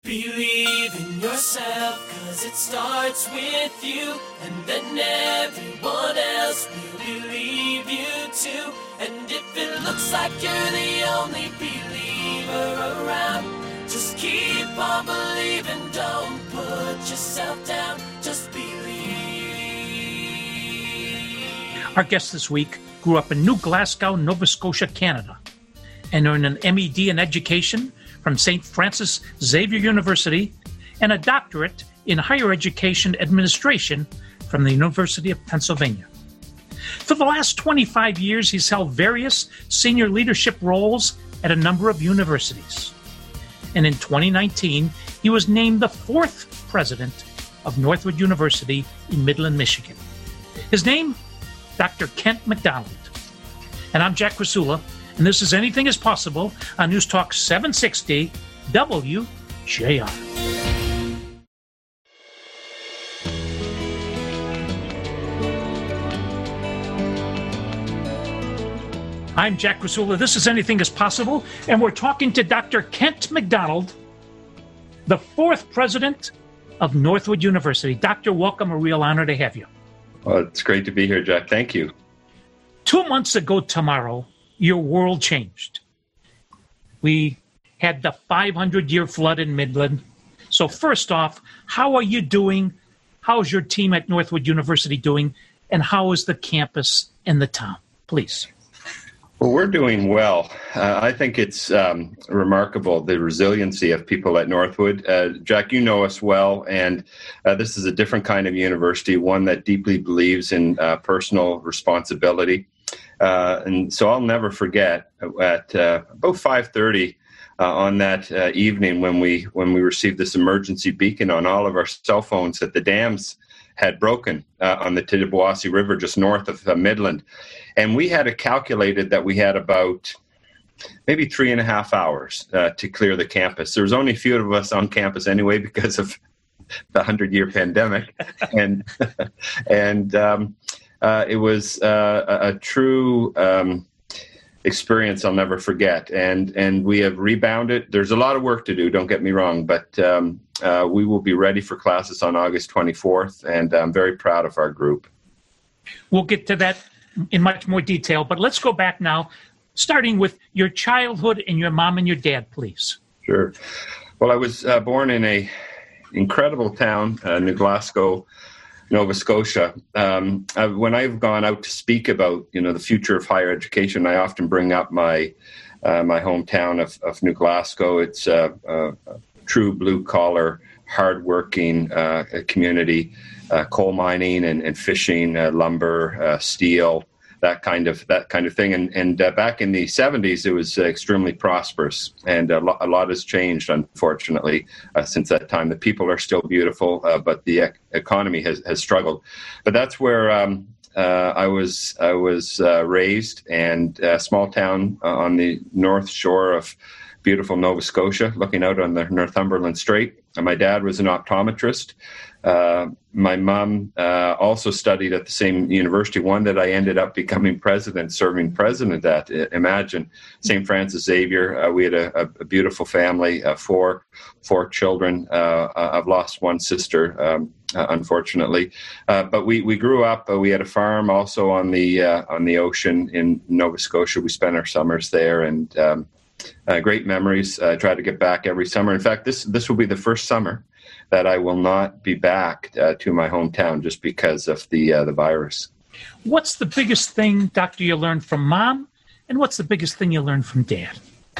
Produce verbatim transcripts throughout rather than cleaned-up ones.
Believe in yourself, cause it starts with you, and then everyone else will believe you too. And if it looks like you're the only believer around, just keep on believing, don't put yourself down, just believe. Our guest this week grew up in New Glasgow, Nova Scotia, Canada, and earned an M E D in education from Saint Francis Xavier University and a doctorate in higher education administration from the University of Pennsylvania. For the last twenty-five years, he's held various senior leadership roles at a number of universities. And in twenty nineteen, he was named the fourth president of Northwood University in Midland, Michigan. His name, Doctor Kent MacDonald. And I'm Jack Krasula, and this is Anything is Possible on News Talk seven sixty W J R. I'm Jack Krasula. This is Anything is Possible, and we're talking to Doctor Kent MacDonald, the fourth president of Northwood University. Doctor, welcome. A real honor to have you. Well, it's great to be here, Jack. Thank you. Two months ago tomorrow, your world changed. We had the five hundred year flood in Midland. So first off, how are you doing? How's your team at Northwood University doing? And how is the campus and the town? Please. Well, we're doing well. Uh, I think it's um, remarkable, the resiliency of people at Northwood. Uh, Jack, you know us well, and uh, this is a different kind of university, one that deeply believes in uh, personal responsibility. Uh, and so I'll never forget at uh, about five thirty uh, on that uh, evening when we when we received this emergency beacon on all of our cell phones that the dams had broken uh, on the Tittabawassee River just north of uh, Midland. And we had it calculated that we had about maybe three and a half hours uh, to clear the campus. There was only a few of us on campus anyway because of the hundred-year pandemic. and and um, uh, it was uh, a, a true um, experience I'll never forget. And and we have rebounded. There's a lot of work to do, don't get me wrong, but um, uh, we will be ready for classes on August twenty-fourth, and I'm very proud of our group. We'll get to that in much more detail, but let's go back now, starting with your childhood and your mom and your dad, please. Sure. Well, I was uh, born in a incredible town, uh, New Glasgow, Nova Scotia. Um, I, when I've gone out to speak about, you know, the future of higher education, I often bring up my uh, my hometown of, of New Glasgow. It's uh, uh, a true blue-collar, hard-working uh, community. Uh, coal mining and, and fishing, uh, lumber, uh, steel, that kind of that kind of thing. And, and uh, back in the seventies, it was uh, extremely prosperous, and a, lo- a lot has changed, unfortunately, uh, since that time. The people are still beautiful, uh, but the ec- economy has, has struggled. But that's where um, uh, I was I was uh, raised, and a small town uh, on the north shore of beautiful Nova Scotia, looking out on the Northumberland Strait. And my dad was an optometrist. Uh, my mom uh, also studied at the same university, one that I ended up becoming president, serving president at. Imagine, Saint Francis Xavier. Uh, we had a, a beautiful family, uh, four four children. Uh, I've lost one sister, um, uh, unfortunately, uh, but we, we grew up. Uh, we had a farm also on the uh, on the ocean in Nova Scotia. We spent our summers there, and um, uh, great memories. I uh, try to get back every summer. In fact, this this will be the first summer that I will not be back uh, to my hometown just because of the uh, the virus. What's the biggest thing, Doctor, you learned from Mom, and what's the biggest thing you learned from Dad?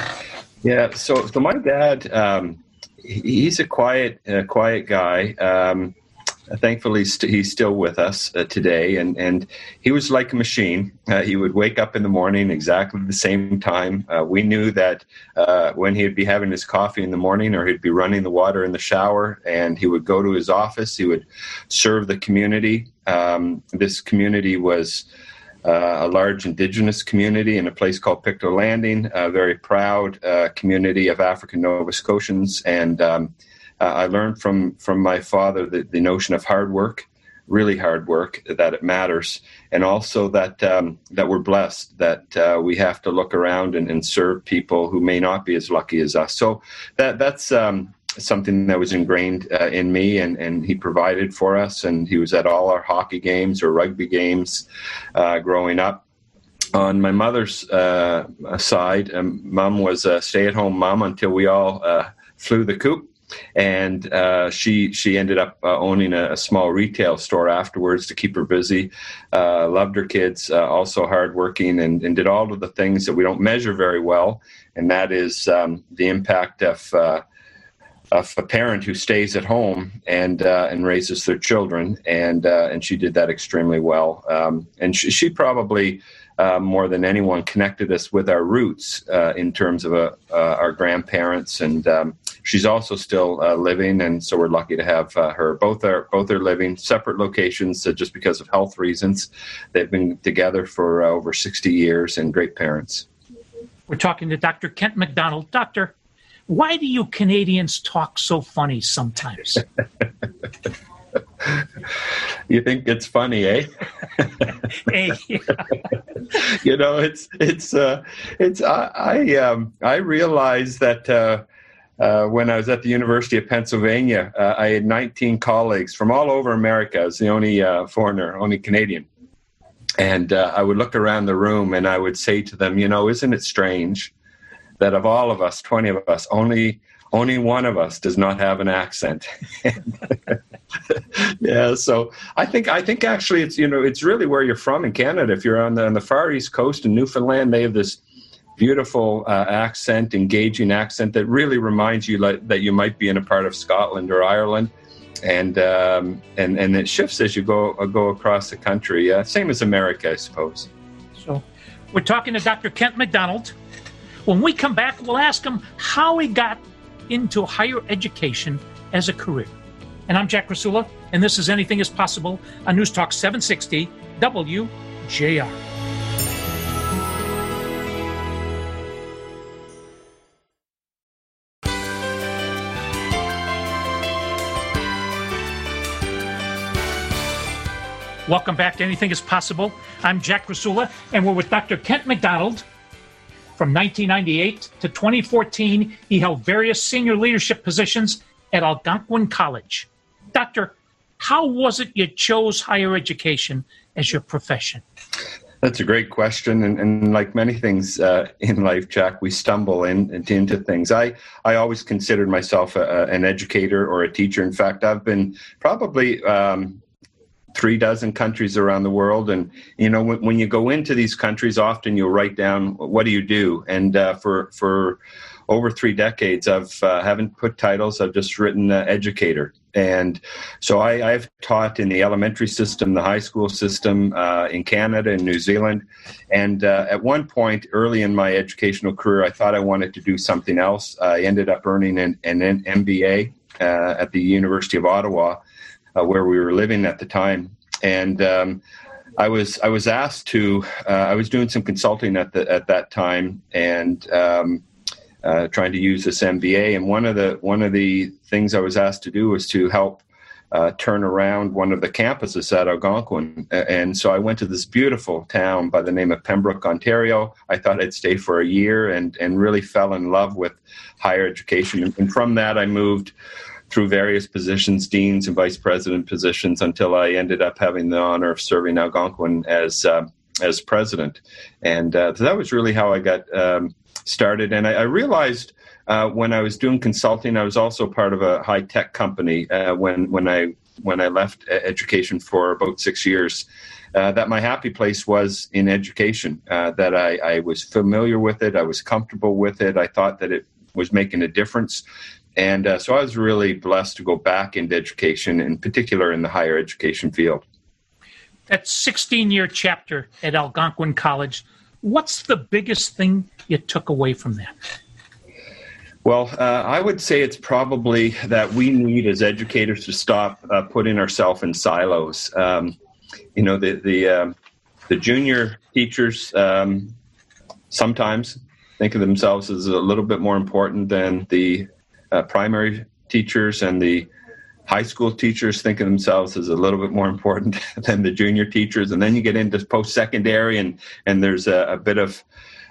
Yeah, so so my dad, um, he's a quiet uh, quiet guy. Um, thankfully, st- he's still with us uh, today, and, and he was like a machine. Uh, he would wake up in the morning exactly the same time. Uh, we knew that uh, when he'd be having his coffee in the morning, or he'd be running the water in the shower, and he would go to his office. He would serve the community. Um, this community was uh, a large Indigenous community in a place called Pictou Landing, a very proud uh, community of African Nova Scotians, and um, Uh, I learned from, from my father the, the notion of hard work, really hard work, that it matters, and also that um, that we're blessed, that uh, we have to look around and, and serve people who may not be as lucky as us. So that that's um, something that was ingrained uh, in me, and, and he provided for us, and he was at all our hockey games or rugby games uh, growing up. On my mother's uh, side, um, Mom was a stay-at-home mom until we all uh, flew the coop. And uh, she she ended up uh, owning a, a small retail store afterwards to keep her busy. Uh, loved her kids, uh, also hardworking, and, and did all of the things that we don't measure very well. And that is um, the impact of uh, of a parent who stays at home and uh, and raises their children. And uh, and she did that extremely well. Um, and she, she probably. Uh, more than anyone, connected us with our roots uh, in terms of uh, uh, our grandparents, and um, she's also still uh, living, and so we're lucky to have uh, her. Both are both are living separate locations, uh, just because of health reasons. They've been together for uh, over sixty years, and great parents. We're talking to Doctor Kent McDonald. Doctor, why do you Canadians talk so funny sometimes? You think it's funny, eh? Hey. You know, it's it's uh, it's I I, um, I realized that uh, uh, when I was at the University of Pennsylvania, uh, I had nineteen colleagues from all over America. I was the only uh, foreigner, only Canadian, and uh, I would look around the room and I would say to them, you know, isn't it strange that of all of us, twenty of us, only only one of us does not have an accent. Yeah, so I think I think actually it's you know it's really where you're from in Canada. If you're on the on the far east coast in Newfoundland, they have this beautiful uh, accent, engaging accent that really reminds you like, that you might be in a part of Scotland or Ireland, and um, and and it shifts as you go uh, go across the country. Uh, same as America, I suppose. So, we're talking to Doctor Kent McDonald. When we come back, we'll ask him how he got into higher education as a career. And I'm Jack Rasula, and this is Anything is Possible on News Talk seven sixty W J R. Welcome back to Anything is Possible. I'm Jack Rasula, and we're with Doctor Kent McDonald. From nineteen ninety-eight to twenty fourteen, he held various senior leadership positions at Algonquin College. Doctor, how was it you chose higher education as your profession? That's a great question, and, and like many things uh, in life, Jack, we stumble in, into things. I, I always considered myself a, a, an educator or a teacher. In fact, I've been probably um, three dozen countries around the world, and you know when, when you go into these countries, often you'll write down what do you do, and uh, for for over three decades, I've uh, haven't put titles. I've just written uh, educator. And so I, I've taught in the elementary system, the high school system uh, in Canada and New Zealand. And uh, at one point early in my educational career, I thought I wanted to do something else. I ended up earning an, an M B A uh, at the University of Ottawa, uh, where we were living at the time. And um, I was I was asked to. Uh, I was doing some consulting at the at that time, and um, Uh, trying to use this M B A, and one of the one of the things I was asked to do was to help uh, turn around one of the campuses at Algonquin. And so I went to this beautiful town by the name of Pembroke, Ontario. I thought I'd stay for a year, and and really fell in love with higher education. And, and from that, I moved through various positions, deans and vice president positions, until I ended up having the honor of serving Algonquin as uh, as president. And uh, so that was really how I got Um, started. And I, I realized uh, when I was doing consulting, I was also part of a high tech company uh, when when I when I left education for about six years. Uh, that my happy place was in education. Uh, that I, I was familiar with it, I was comfortable with it. I thought that it was making a difference, and uh, so I was really blessed to go back into education, in particular in the higher education field. That sixteen-year chapter at Algonquin College. What's the biggest thing you took away from that? Well, uh, I would say it's probably that we need as educators to stop uh, putting ourselves in silos. Um, you know, the the, um, the junior teachers um, sometimes think of themselves as a little bit more important than the uh, primary teachers, and the high school teachers think of themselves as a little bit more important than the junior teachers. And then you get into post-secondary, and, and there's a, a bit of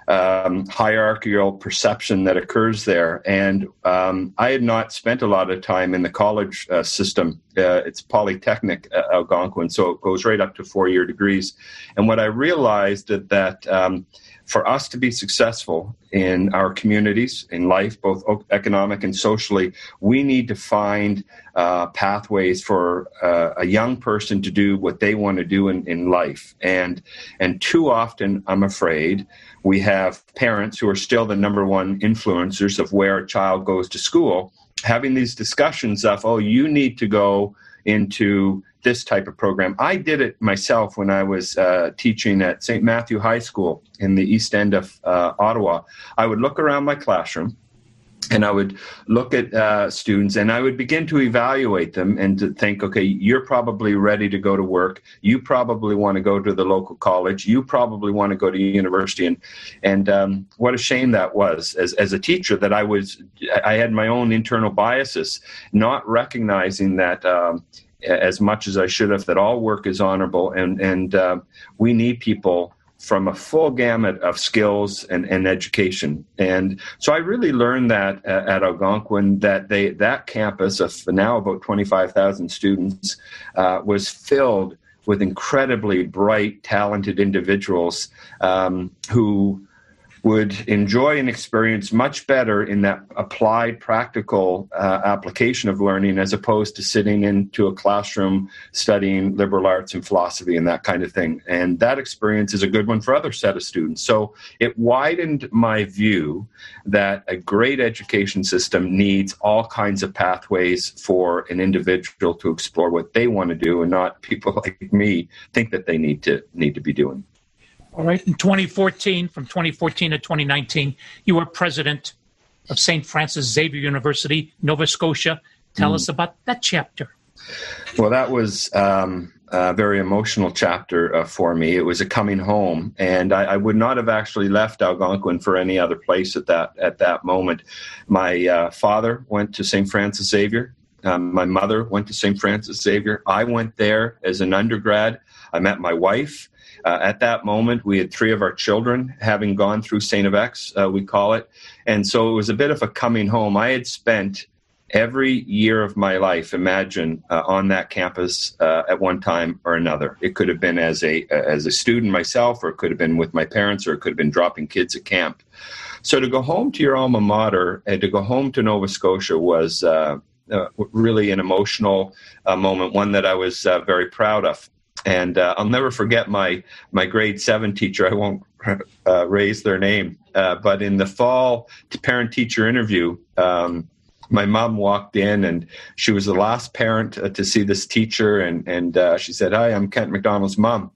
um, hierarchical perception that occurs there. And um, I had not spent a lot of time in the college uh, system. Uh, it's Polytechnic uh, Algonquin, so it goes right up to four-year degrees. And what I realized that, that um, for us to be successful in our communities, in life, both economic and socially, we need to find uh, pathways for uh, a young person to do what they want to do in, in life. And, and too often, I'm afraid, we have parents who are still the number one influencers of where a child goes to school, having these discussions of, oh, you need to go into this type of program. I did it myself when I was uh, teaching at Saint Matthew High School in the east end of uh, Ottawa. I would look around my classroom and I would look at uh, students and I would begin to evaluate them and to think, okay, you're probably ready to go to work. You probably want to go to the local college. You probably want to go to university. And and um, what a shame that was as, as a teacher, that I was, I had my own internal biases, not recognizing that um, as much as I should have, that all work is honorable, and, and uh, we need people from a full gamut of skills and, and education. And so I really learned that at, at Algonquin, that they that campus of now about twenty-five thousand students uh, was filled with incredibly bright, talented individuals um, who would enjoy an experience much better in that applied, practical uh, application of learning, as opposed to sitting into a classroom studying liberal arts and philosophy and that kind of thing. And that experience is a good one for other set of students. So it widened my view that a great education system needs all kinds of pathways for an individual to explore what they want to do, and not people like me think that they need to need to be doing. All right. In twenty fourteen, from twenty fourteen to twenty nineteen, you were president of Saint Francis Xavier University, Nova Scotia. Tell mm. us about that chapter. Well, that was um, a very emotional chapter uh, for me. It was a coming home, and I, I would not have actually left Algonquin for any other place at that at that moment. My uh, father went to Saint Francis Xavier. Um, my mother went to Saint Francis Xavier. I went there as an undergrad. I met my wife. Uh, at that moment, we had three of our children having gone through Saint F X, uh, we call it. And so it was a bit of a coming home. I had spent every year of my life, imagine, uh, on that campus uh, at one time or another. It could have been as a as a student myself, or it could have been with my parents, or it could have been dropping kids at camp. So to go home to your alma mater and to go home to Nova Scotia was uh, uh, really an emotional uh, moment, one that I was uh, very proud of. And uh, I'll never forget my my grade seven teacher. I won't uh, raise their name, uh, but in the fall parent-teacher interview, um, my mom walked in, and she was the last parent uh, to see this teacher, and and uh, she said, "Hi, I'm Kent McDonald's mom."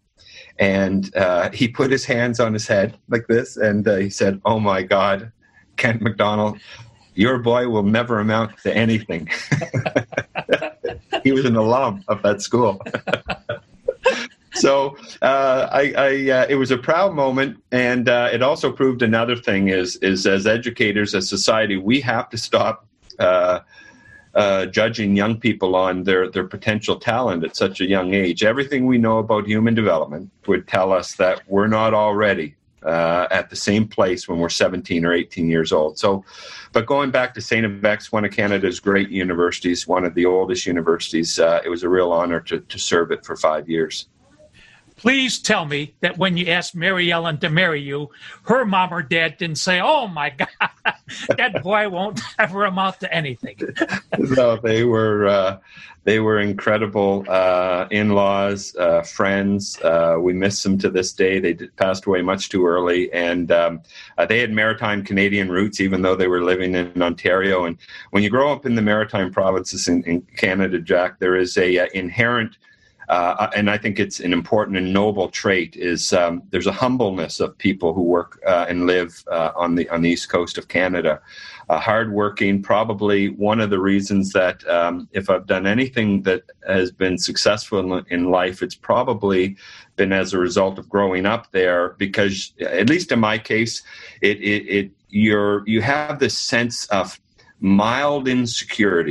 And uh, he put his hands on his head like this, and uh, he said, "Oh my God, Kent McDonald, your boy will never amount to anything." He was an alum of that school. So uh, I, I, uh, it was a proud moment, and uh, it also proved another thing is, is as educators, as society, we have to stop uh, uh, judging young people on their, their potential talent at such a young age. Everything we know about human development would tell us that we're not already uh, at the same place when we're seventeen or eighteen years old. So, but going back to Saint F X, one of Canada's great universities, one of the oldest universities, uh, it was a real honor to, to serve it for five years. Please tell me that when you asked Mary Ellen to marry you, her mom or dad didn't say, "Oh my God, that boy won't ever amount to anything." No, they were uh, they were incredible uh, in-laws, uh, friends. Uh, we miss them to this day. They did, passed away much too early, and um, uh, they had maritime Canadian roots, even though they were living in Ontario. And when you grow up in the maritime provinces in, in Canada, Jack, there is a uh, inherent Uh, and I think it's an important and noble trait is um, there's a humbleness of people who work uh, and live uh, on the on the east coast of Canada. Uh, hardworking, probably one of the reasons that um, if I've done anything that has been successful in, in life, it's probably been as a result of growing up there. Because at least in my case, it it, it you're you have this sense of mild insecurity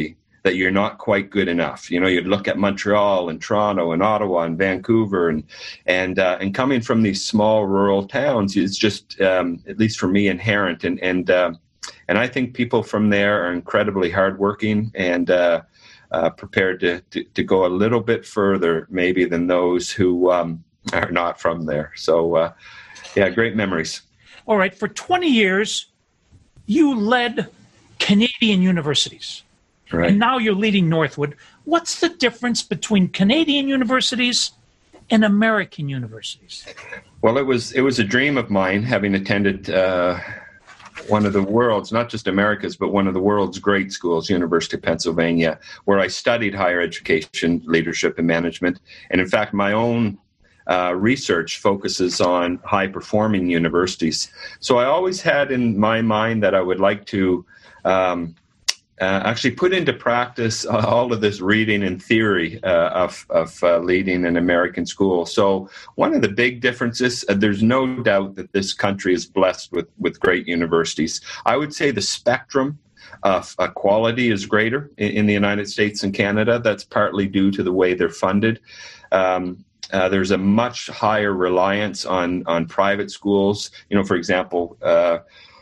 that you're not quite good enough. You know, you'd look at Montreal and Toronto and Ottawa and Vancouver, and and uh, and coming from these small rural towns is just, um, at least for me, inherent. And and uh, and I think people from there are incredibly hardworking and uh, uh, prepared to, to to go a little bit further, maybe, than those who um, are not from there. So, uh, yeah, great memories. All right, for twenty years, you led Canadian universities. Right. And now you're leading Northwood. What's the difference between Canadian universities and American universities? Well, it was it was a dream of mine, having attended uh, one of the world's, not just America's, but one of the world's great schools, University of Pennsylvania, where I studied higher education, leadership, and management. And in fact, my own uh, research focuses on high-performing universities. So I always had in my mind that I would like to um, Uh, actually put into practice uh, all of this reading and theory uh, of, of uh, leading an American school. So one of the big differences, uh, there's no doubt that this country is blessed with, with great universities. I would say the spectrum of uh, quality is greater in, in the United States and Canada. That's partly due to the way they're funded. Um, uh, there's a much higher reliance on, on private schools. You know, for example, uh,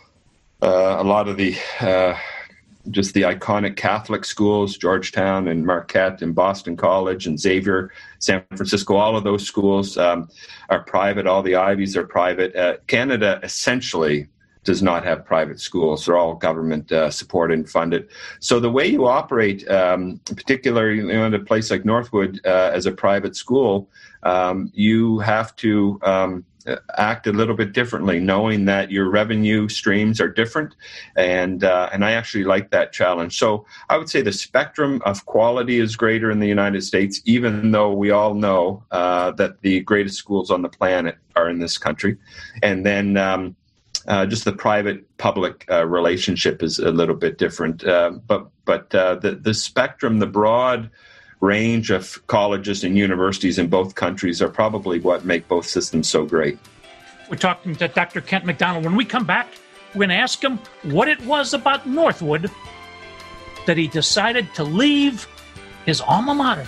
uh, a lot of the uh, just the iconic Catholic schools, Georgetown and Marquette and Boston College and Xavier, San Francisco, all of those schools um, are private. All the Ivies are private. Uh, Canada essentially does not have private schools. They're all government uh, supported and funded. So the way you operate, um, particularly you know, in a place like Northwood uh, as a private school, um, you have to um, act a little bit differently, knowing that your revenue streams are different, and uh, and I actually like that challenge. So I would say the spectrum of quality is greater in the United States, even though we all know uh, that the greatest schools on the planet are in this country, and then um, uh, just the private-public uh, relationship is a little bit different. Uh, but but uh, the the spectrum, the broad range of colleges and universities in both countries are probably what make both systems so great. We're talking to Doctor Kent McDonald. When we come back, we're going to ask him what it was about Northwood that he decided to leave his alma mater,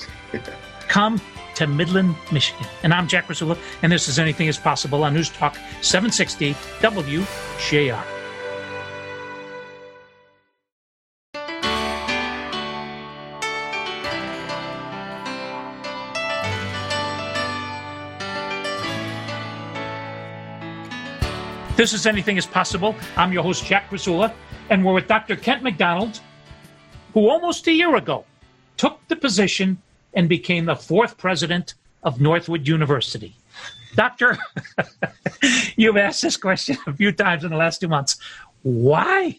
come to Midland, Michigan. And I'm Jack Rasula, and this is Anything is Possible on News Talk seven sixty W J R. This is Anything is Possible. I'm your host, Jack Rasula, and we're with Doctor Kent McDonald, who almost a year ago took the position and became the fourth president of Northwood University. Doctor, you've asked this question a few times in the last two months. Why?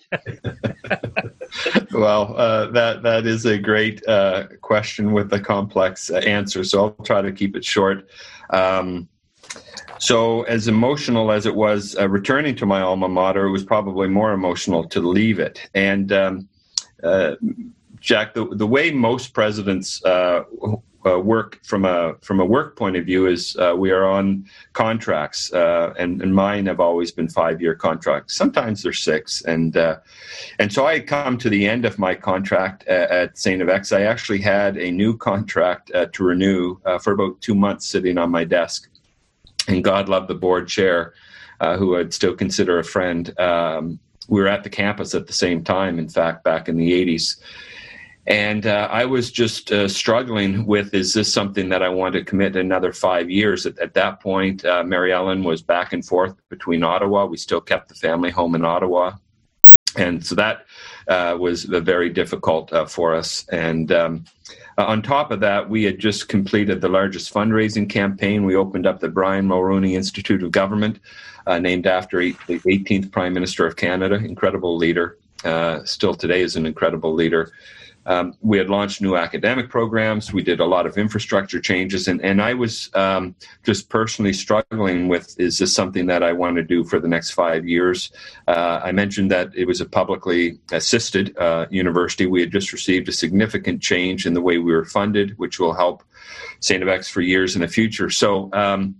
Well, uh, that that is a great uh, question with a complex uh, answer, so I'll try to keep it short. Um, So as emotional as it was uh, returning to my alma mater, it was probably more emotional to leave it. And um, uh, Jack, the, the way most presidents uh, uh, work from a from a work point of view is uh, we are on contracts, uh, and, and mine have always been five-year contracts. Sometimes they're six, and uh, and so I had come to the end of my contract at, at Saint F X. I actually had a new contract uh, to renew uh, for about two months sitting on my desk. And God love the board chair, uh, who I'd still consider a friend. Um, we were at the campus at the same time, in fact, back in the eighties. And uh, I was just uh, struggling with, is this something that I want to commit another five years? At, at that point, uh, Mary Ellen was back and forth between Ottawa. We still kept the family home in Ottawa. And so that uh, was uh, very difficult uh, for us. And um, uh, on top of that, we had just completed the largest fundraising campaign. We opened up the Brian Mulroney Institute of Government, uh, named after the eighteenth Prime Minister of Canada, incredible leader, uh, still today is an incredible leader. Um, we had launched new academic programs. We did a lot of infrastructure changes. And, and I was um, just personally struggling with, is this something that I want to do for the next five years? Uh, I mentioned that it was a publicly assisted uh, university. We had just received a significant change in the way we were funded, which will help Saint F X for years in the future. So um,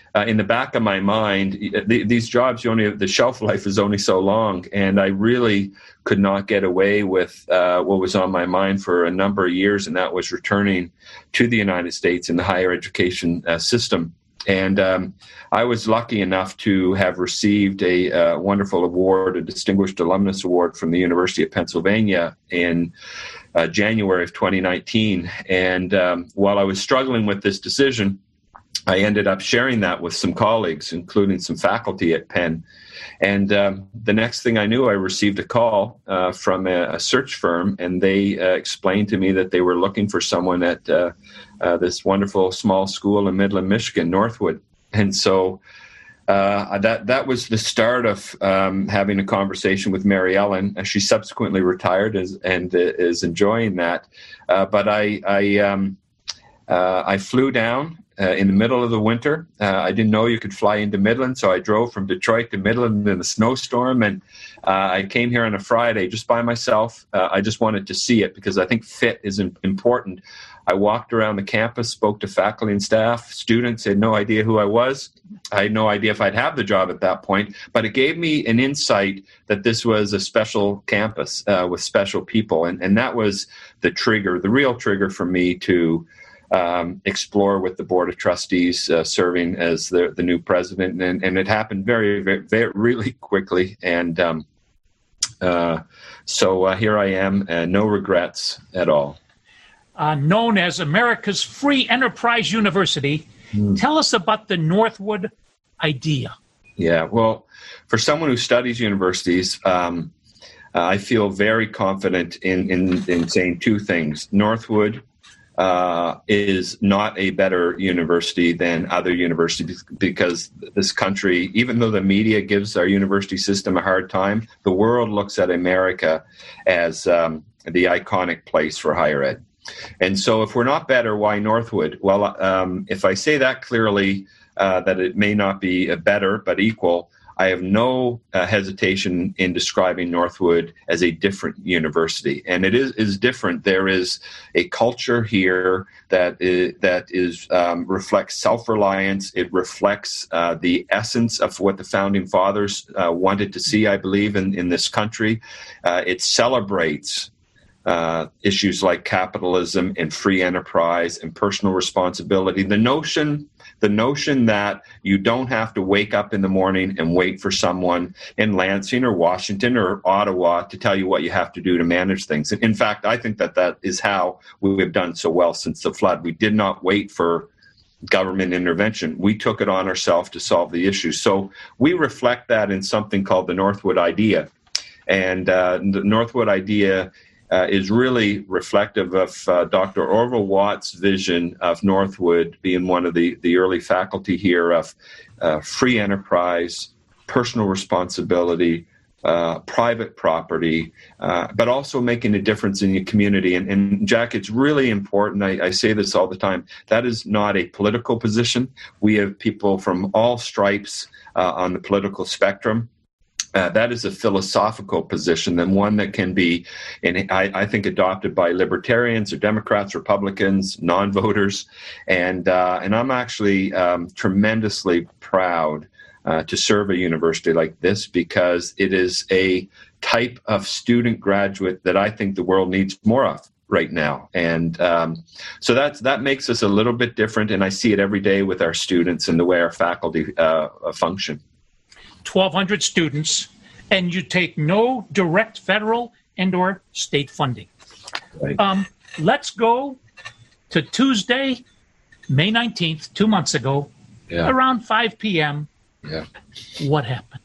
uh, in the back of my mind, th- these jobs, you only the shelf life is only so long, and I really could not get away with uh, what was on my mind for a number of years, and that was returning to the United States in the higher education uh, system. And um, I was lucky enough to have received a uh, wonderful award, a Distinguished Alumnus Award from the University of Pennsylvania in uh, January of twenty nineteen. And um, while I was struggling with this decision, I ended up sharing that with some colleagues, including some faculty at Penn. And um, the next thing I knew, I received a call uh, from a, a search firm, and they uh, explained to me that they were looking for someone at uh, uh, this wonderful small school in Midland, Michigan, Northwood. And so uh, that that was the start of um, having a conversation with Mary Ellen. She subsequently retired as, and uh, is enjoying that. Uh, but I I, um, uh, I flew down Uh, in the middle of the winter. Uh, I didn't know you could fly into Midland, so I drove from Detroit to Midland in a snowstorm, and uh, I came here on a Friday just by myself. Uh, I just wanted to see it because I think fit is in- important. I walked around the campus, spoke to faculty and staff. Students had no idea who I was. I had no idea if I'd have the job at that point, but it gave me an insight that this was a special campus uh, with special people, and, and that was the trigger, the real trigger for me to Um, explore with the Board of Trustees, uh, serving as the, the new president. And, and it happened very, very, very really quickly. And um, uh, so uh, here I am, uh, no regrets at all. Uh, known as America's Free Enterprise University, mm. tell us about the Northwood idea. Yeah, well, for someone who studies universities, um, uh, I feel very confident in, in, in saying two things. Northwood Uh, is not a better university than other universities because this country, even though the media gives our university system a hard time, the world looks at America as um, the iconic place for higher ed. And so if we're not better, why Northwood? Well, um, if I say that clearly, uh, that it may not be a better but equal, I have no uh, hesitation in describing Northwood as a different university, and it is, is different. There is a culture here that is, that is um, reflects self-reliance. It reflects uh, the essence of what the founding fathers uh, wanted to see, I believe, in, in this country. Uh, it celebrates uh, issues like capitalism and free enterprise and personal responsibility. The notion The notion that you don't have to wake up in the morning and wait for someone in Lansing or Washington or Ottawa to tell you what you have to do to manage things. In fact, I think that that is how we have done so well since the flood. We did not wait for government intervention. We took it on ourselves to solve the issues. So we reflect that in something called the Northwood Idea. And uh, the Northwood Idea Uh, is really reflective of uh, Doctor Orville Watt's vision of Northwood being one of the, the early faculty here of uh, free enterprise, personal responsibility, uh, private property, uh, but also making a difference in your community. And, and Jack, it's really important. I, I say this all the time. That is not a political position. We have people from all stripes uh, on the political spectrum. Uh, that is a philosophical position and one that can be, and I, I think, adopted by libertarians or Democrats, Republicans, non-voters. And uh, and I'm actually um, tremendously proud uh, to serve a university like this because it is a type of student graduate that I think the world needs more of right now. And um, so that's, that makes us a little bit different. And I see it every day with our students and the way our faculty uh, function. twelve hundred students, and you take no direct federal and or state funding. Right. Um, let's go to Tuesday, May nineteenth, two months ago, yeah. around five p.m. Yeah. What happened?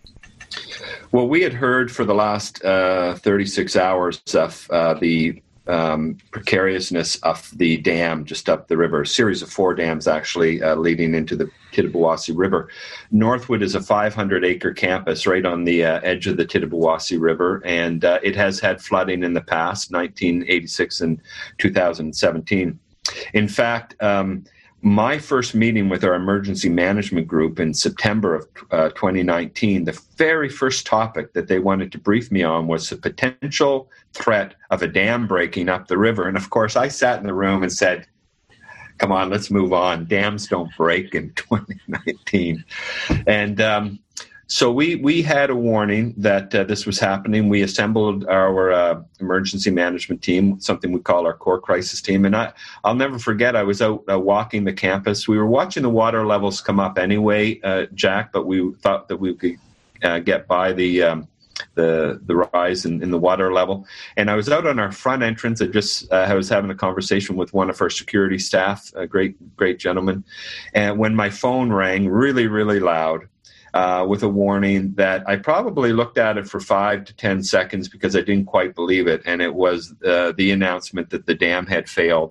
Well, we had heard for the last uh, thirty-six hours of uh, the Um, precariousness of the dam just up the river, a series of four dams actually uh, leading into the Tittabawassee River. Northwood is a five hundred acre campus right on the uh, edge of the Tittabawassee River, and uh, it has had flooding in the past, nineteen eighty-six and two thousand seventeen. In fact, um, my first meeting with our emergency management group in September of uh, twenty nineteen, the very first topic that they wanted to brief me on was the potential threat of a dam breaking up the river. And of course, I sat in the room and said, come on, let's move on. Dams don't break in twenty nineteen. And um, so we we had a warning that uh, this was happening. We assembled our uh, emergency management team, something we call our core crisis team. And I, I'll never forget, I was out uh, walking the campus. We were watching the water levels come up anyway, uh, Jack, but we thought that we could uh, get by the um, the the rise in, in the water level. And I was out on our front entrance. I just uh, I was having a conversation with one of our security staff, a great, great gentleman. And when my phone rang really, really loud, Uh, with a warning that I probably looked at it for five to ten seconds because I didn't quite believe it. And it was uh, the announcement that the dam had failed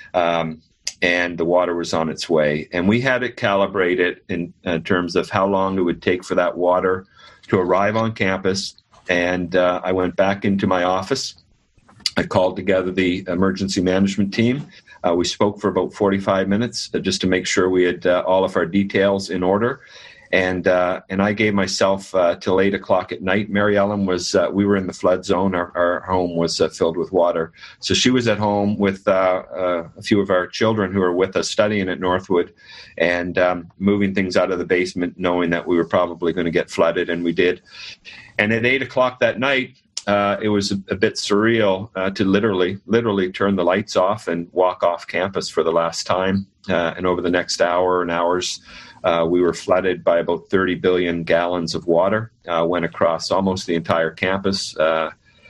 um, and the water was on its way. And we had it calibrated in, in terms of how long it would take for that water to arrive on campus. And uh, I went back into my office. I called together the emergency management team. Uh, we spoke for about forty-five minutes uh, just to make sure we had uh, all of our details in order. And uh, and I gave myself uh, till eight o'clock at night. Mary Ellen was, uh, we were in the flood zone. Our, our home was uh, filled with water. So she was at home with uh, uh, a few of our children who were with us studying at Northwood and um, moving things out of the basement, knowing that we were probably going to get flooded, and we did. And at eight o'clock that night, uh, it was a, a bit surreal uh, to literally, literally turn the lights off and walk off campus for the last time. Uh, and over the next hour and hours, Uh, we were flooded by about thirty billion gallons of water, uh, went across almost the entire campus, uh,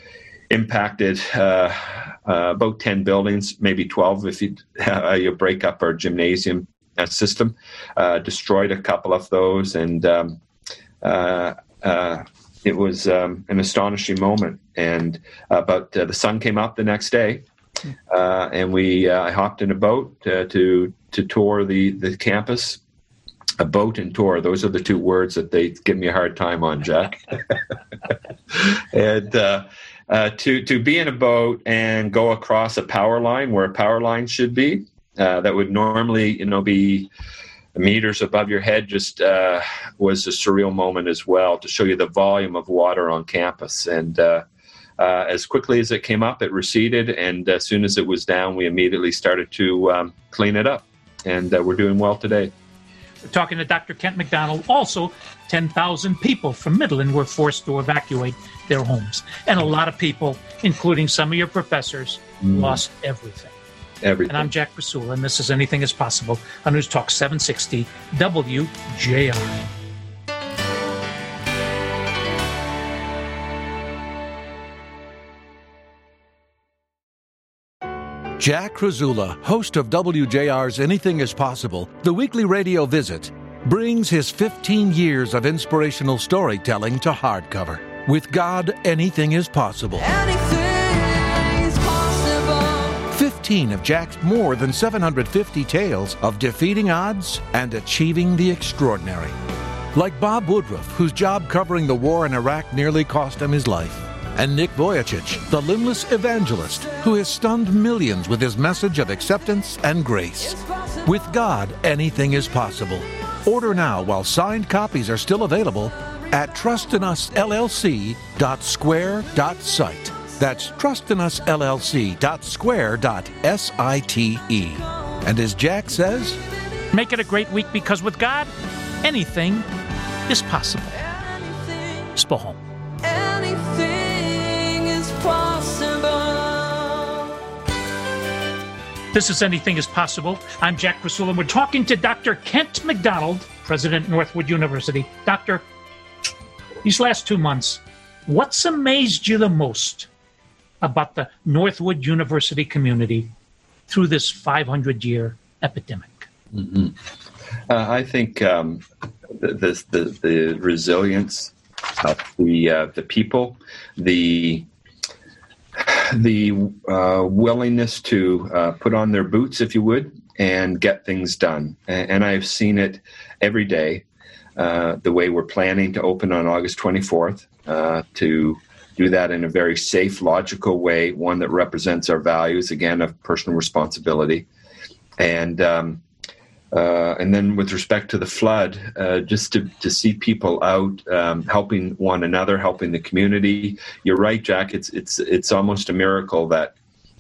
impacted uh, uh, about ten buildings, maybe twelve if you, uh, you break up our gymnasium uh, system, uh, destroyed a couple of those, and um, uh, uh, it was um, an astonishing moment. And uh, But uh, the sun came up the next day, uh, and we uh, I hopped in a boat uh, to, to tour the, the campus. A boat and tour, those are the two words that they give me a hard time on, Jack. and uh, uh, to to be in a boat and go across a power line where a power line should be, uh, that would normally, you know, be meters above your head, just uh, was a surreal moment as well, to show you the volume of water on campus. And uh, uh, as quickly as it came up, it receded, and as soon as it was down, we immediately started to um, clean it up. And uh, we're doing well today. We're talking to Doctor Kent McDonald. Also, ten thousand people from Midland were forced to evacuate their homes. And a lot of people, including some of your professors, mm. lost everything. Everything. And I'm Jack Krasula, and this is Anything is Possible on News Talk seven sixty W J R. Jack Krasula, host of W J R's Anything is Possible, the weekly radio visit, brings his fifteen years of inspirational storytelling to hardcover. With God, anything is possible. Anything is possible. fifteen of Jack's more than seven hundred fifty tales of defeating odds and achieving the extraordinary. Like Bob Woodruff, whose job covering the war in Iraq nearly cost him his life. And Nick Vujicic, the limbless evangelist who has stunned millions with his message of acceptance and grace. With God, anything is possible. Order now while signed copies are still available at trust in us L L C dot square dot site. That's trust in us L L C dot square dot site. And as Jack says, make it a great week, because with God, anything is possible. Spohom. Anything is possible. This is Anything is Possible. I'm Jack Krasula, and we're talking to Doctor Kent McDonald, president of Northwood University. Doctor, these last two months, what's amazed you the most about the Northwood University community through this five hundred year epidemic? Mm-hmm. Uh, I think um, the, the, the, the resilience of the, uh, the people, the the uh, willingness to uh, put on their boots, if you would, and get things done. And, and I've seen it every day, uh, the way we're planning to open on August twenty-fourth, uh, to do that in a very safe, logical way, one that represents our values, again, of personal responsibility. And um, uh, and then with respect to the flood, uh, just to, to see people out um, helping one another, helping the community. You're right, Jack. It's it's it's almost a miracle that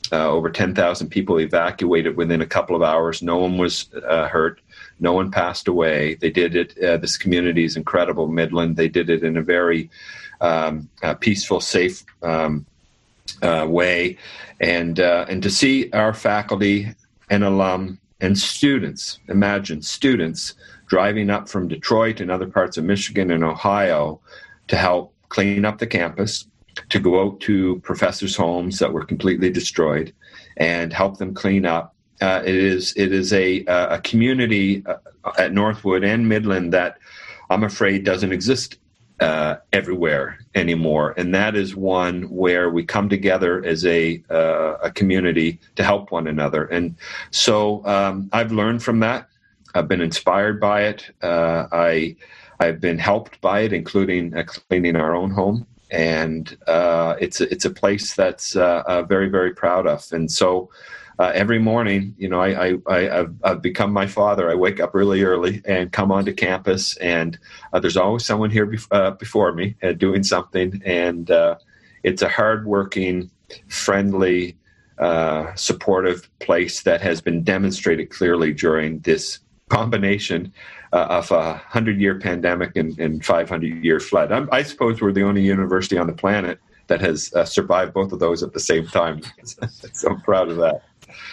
uh, over ten thousand people evacuated within a couple of hours. No one was uh, hurt. No one passed away. They did it. Uh, this community is incredible, Midland. They did it in a very um, uh, peaceful, safe um, uh, way. And uh, and to see our faculty and alum and students, imagine students driving up from Detroit and other parts of Michigan and Ohio to help clean up the campus, to go out to professors' homes that were completely destroyed and help them clean up. Uh, it is it is a a community uh, at Northwood and Midland that I'm afraid doesn't exist uh, everywhere anymore, and that is one where we come together as a uh, a community to help one another. And so um, I've learned from that. I've been inspired by it. Uh, I I've been helped by it, including uh, cleaning our own home, and uh, it's a, it's a place that's uh, uh, very very proud of. And so. Uh, every morning, you know, I, I, I, I've, I've become my father. I wake up really early and come onto campus, and uh, there's always someone here bef- uh, before me uh, doing something. And uh, it's a hardworking, friendly, uh, supportive place that has been demonstrated clearly during this combination uh, of a hundred-year pandemic and, and five hundred-year flood. I'm, I suppose we're the only university on the planet that has uh, survived both of those at the same time. So I'm proud of that.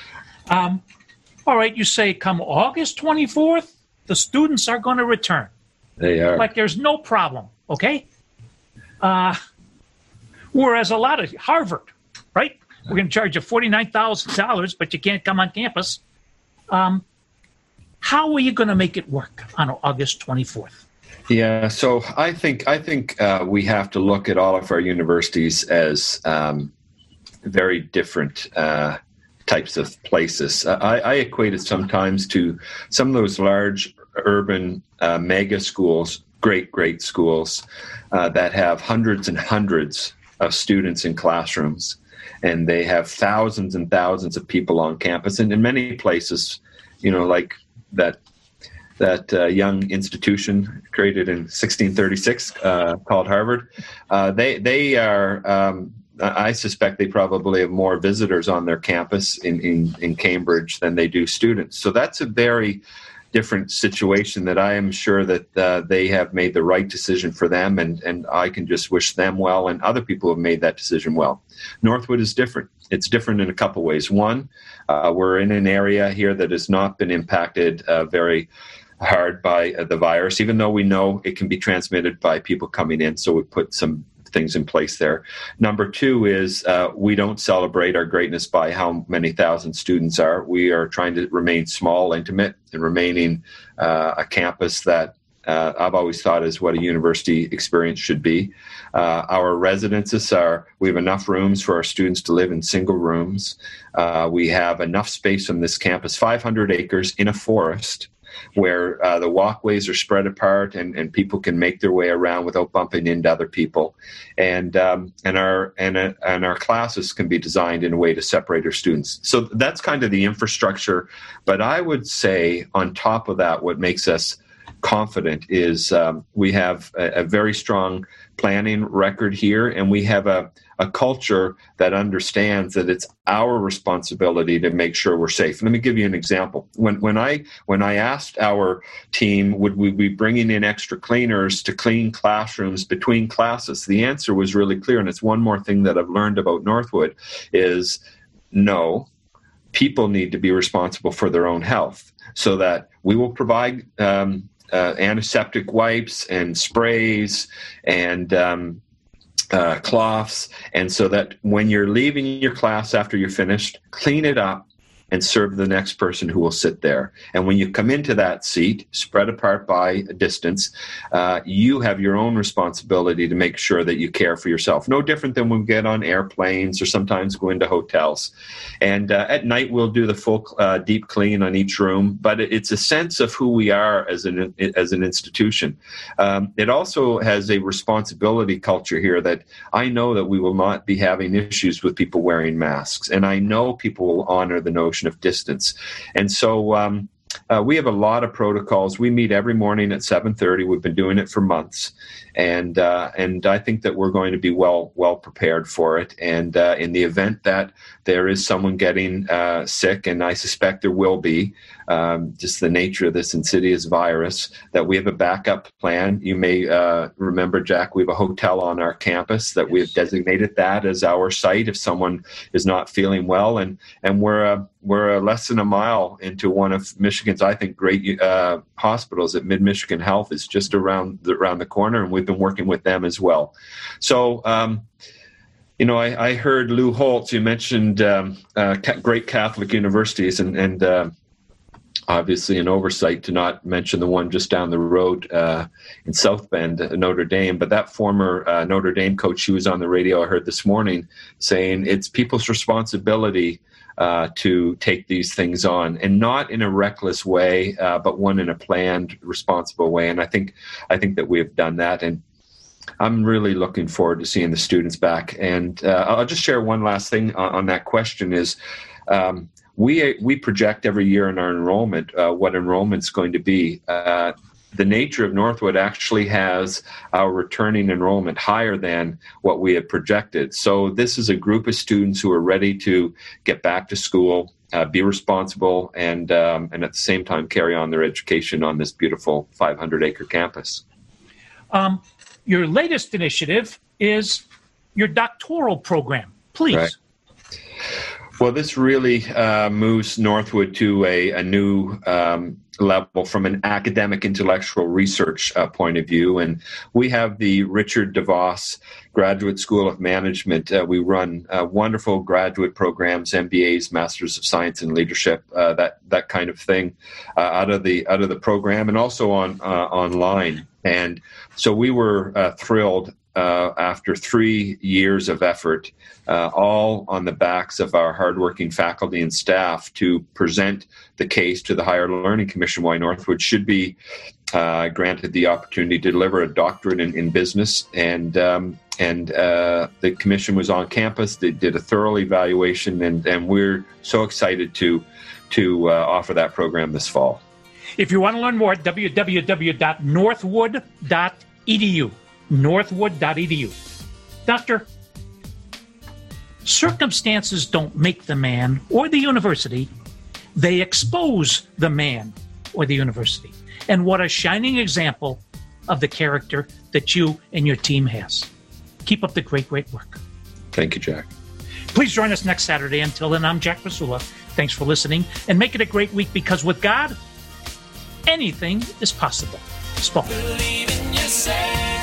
Um, all right, you say come August twenty-fourth, the students are going to return. They are. Like there's no problem, okay? Uh, whereas a lot of Harvard, right? We're going to charge you forty-nine thousand dollars, but you can't come on campus. Um, how are you going to make it work on August twenty-fourth? Yeah, so I think I think uh, we have to look at all of our universities as um, very different uh types of places. I, I equate it sometimes to some of those large urban uh, mega schools, great, great schools uh, that have hundreds and hundreds of students in classrooms, and they have thousands and thousands of people on campus. And in many places, you know, like that that uh, young institution created in sixteen thirty-six uh, called Harvard, uh, they they are. Um, I suspect they probably have more visitors on their campus in, in, in Cambridge than they do students. So that's a very different situation that I am sure that uh, they have made the right decision for them, and, and I can just wish them well, and other people have made that decision well. Northwood is different. It's different in a couple ways. One, uh, we're in an area here that has not been impacted uh, very hard by uh, the virus, even though we know it can be transmitted by people coming in, so we put some things in place there. Number two is uh, we don't celebrate our greatness by how many thousand students are. We are trying to remain small, intimate, and remaining uh, a campus that uh, I've always thought is what a university experience should be. Uh, our residences are, we have enough rooms for our students to live in single rooms. Uh, we have enough space on this campus, five hundred acres in a forest, where uh, the walkways are spread apart and, and people can make their way around without bumping into other people, and um, and our and uh, and our classes can be designed in a way to separate our students. So that's kind of the infrastructure. But I would say on top of that, what makes us confident is um, we have a, a very strong planning record here, and we have a, a culture that understands that it's our responsibility to make sure we're safe. Let me give you an example. When when I when I asked our team, would we be bringing in extra cleaners to clean classrooms between classes, the answer was really clear, and it's one more thing that I've learned about Northwood is no. People need to be responsible for their own health, so that we will provide um, uh, antiseptic wipes and sprays and um, uh, cloths, and so that when you're leaving your class after you're finished, clean it up and serve the next person who will sit there. And when you come into that seat, spread apart by a distance, uh, you have your own responsibility to make sure that you care for yourself. No different than when we get on airplanes or sometimes go into hotels. And uh, at night, we'll do the full uh, deep clean on each room, but it's a sense of who we are as an, as an institution. Um, it also has a responsibility culture here that I know that we will not be having issues with people wearing masks. And I know people will honor the notion of distance. And so um, uh, we have a lot of protocols. We meet every morning at seven thirty. We've been doing it for months. And uh, and I think that we're going to be well well prepared for it. And uh, in the event that there is someone getting uh, sick, and I suspect there will be, um, just the nature of this insidious virus, that we have a backup plan. You may uh, remember, Jack, we have a hotel on our campus that we have designated that as our site if someone is not feeling well. And and we're a, we're a less than a mile into one of Michigan's, I think, great uh, hospitals. At Mid-Michigan Health is just around the, around the corner, and we've been working with them as well. So, um, you know, I, I heard Lou Holtz, you mentioned um, uh, ca- great Catholic universities, and, and uh, obviously an oversight to not mention the one just down the road uh, in South Bend, uh, Notre Dame. But that former uh, Notre Dame coach, she was on the radio, I heard this morning, saying it's people's responsibility Uh, to take these things on, and not in a reckless way, uh, but one in a planned, responsible way. And I think, I think that we have done that. And I'm really looking forward to seeing the students back. And uh, I'll just share one last thing on, on that question is, um, we we project every year in our enrollment uh, what enrollment's going to be. Uh, The nature of Northwood actually has our returning enrollment higher than what we had projected. So this is a group of students who are ready to get back to school, uh, be responsible, and um, and at the same time carry on their education on this beautiful five hundred acre campus. Um, your latest initiative is your doctoral program. Please. Right. Well, this really uh, moves Northwood to a, a new um, level from an academic intellectual research uh, point of view. And we have the Richard DeVos Graduate School of Management. Uh, we run uh, wonderful graduate programs, M B As, Masters of Science in Leadership, uh, that that kind of thing, uh, out of the out of the program, and also on uh, online. And so we were uh, thrilled. Uh, after three years of effort, uh, all on the backs of our hardworking faculty and staff, to present the case to the Higher Learning Commission why Northwood should be uh, granted the opportunity to deliver a doctorate in, in business. And um, and uh, the commission was on campus. They did a thorough evaluation, and, and we're so excited to to uh, offer that program this fall. If you want to learn more, w w w dot northwood dot e d u. northwood dot e d u. Doctor, circumstances don't make the man or the university. They expose the man or the university. And what a shining example of the character that you and your team has. Keep up the great, great work. Thank you, Jack. Please join us next Saturday. Until then, I'm Jack Pasula. Thanks for listening, and make it a great week, because with God, anything is possible. Spoken. Believe in yourself.